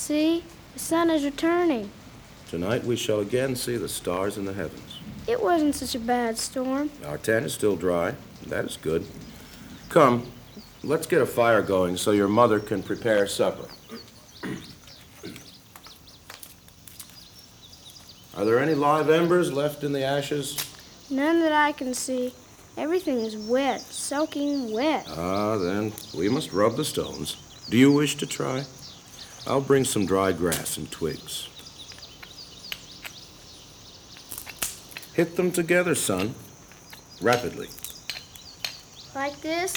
See, the sun is returning. Tonight we shall again see the stars in the heavens. It wasn't such a bad storm. Our tent is still dry. That is good. Come, let's get a fire going so your mother can prepare supper. Are there any live embers left in the ashes? None that I can see. Everything is wet, soaking wet. Then we must rub the stones. Do you wish to try? I'll bring some dry grass and twigs. Hit them together, son. Rapidly. Like this?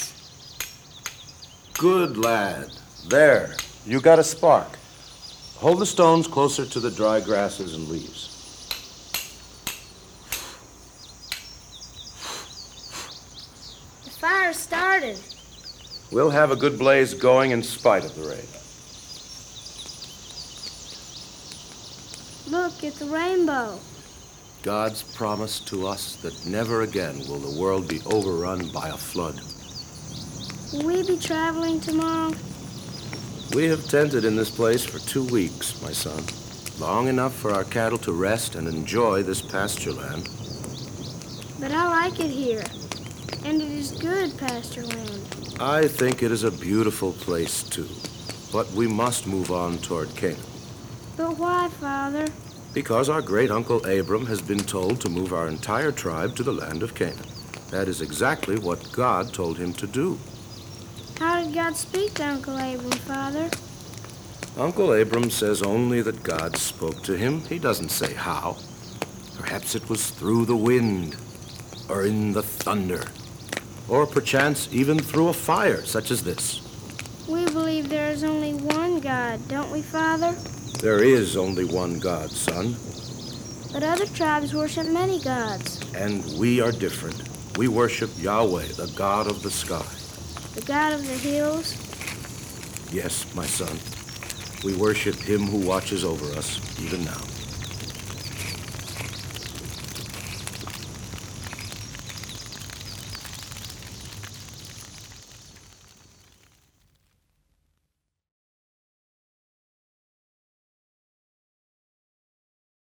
Good lad. There. You got a spark. Hold the stones closer to the dry grasses and leaves. The fire started. We'll have a good blaze going in spite of the rain. Look at the rainbow. God's promise to us that never again will the world be overrun by a flood. Will we be traveling tomorrow? We have tented in this place for 2 weeks, my son. Long enough for our cattle to rest and enjoy this pasture land. But I like it here. And it is good pasture land. I think it is a beautiful place, too. But we must move on toward Canaan. But why, Father? Because our great-uncle Abram has been told to move our entire tribe to the land of Canaan. That is exactly what God told him to do. How did God speak to Uncle Abram, Father? Uncle Abram says only that God spoke to him. He doesn't say how. Perhaps it was through the wind, or in the thunder, or perchance even through a fire such as this. We believe there is only one God, don't we, Father? There is only one God, son. But other tribes worship many gods. And we are different. We worship Yahweh, the God of the sky. The God of the hills? Yes, my son. We worship him who watches over us even now.